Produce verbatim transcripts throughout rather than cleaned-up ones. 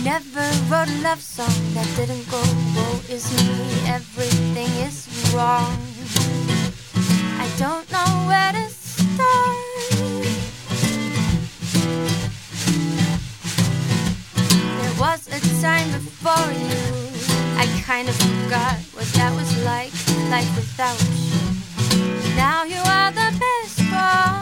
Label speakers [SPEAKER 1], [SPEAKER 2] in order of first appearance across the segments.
[SPEAKER 1] never wrote a love song that didn't go, woe is me, everything is wrong. I don't know where to start. There was a time before you, I kind of forgot what that was like, life without you. Now you are the best part.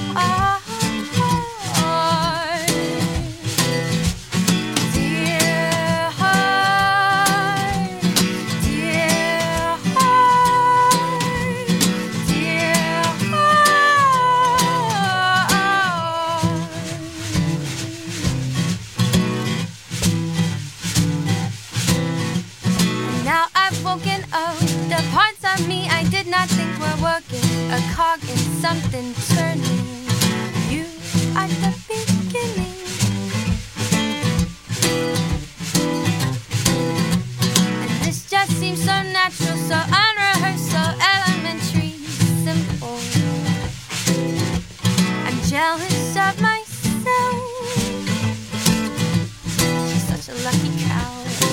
[SPEAKER 1] The parts of me I did not think were working, a cog in something turning. You are the beginning. And this just seems so natural, so unrehearsed, so elementary, simple. I'm jealous of myself. She's such a lucky cow.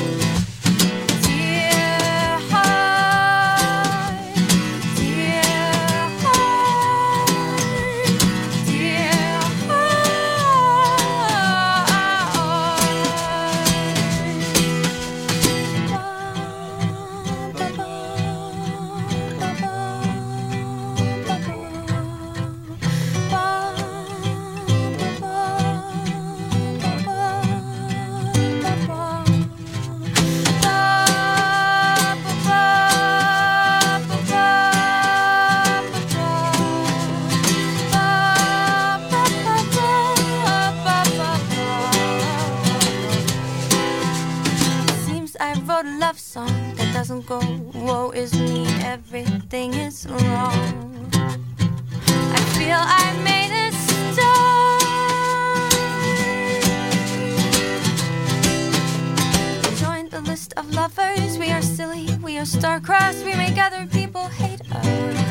[SPEAKER 1] Love song that doesn't go, woe is me, everything is wrong. I feel I made a start. Join the list of lovers. We are silly, we are star-crossed, we make other people hate us.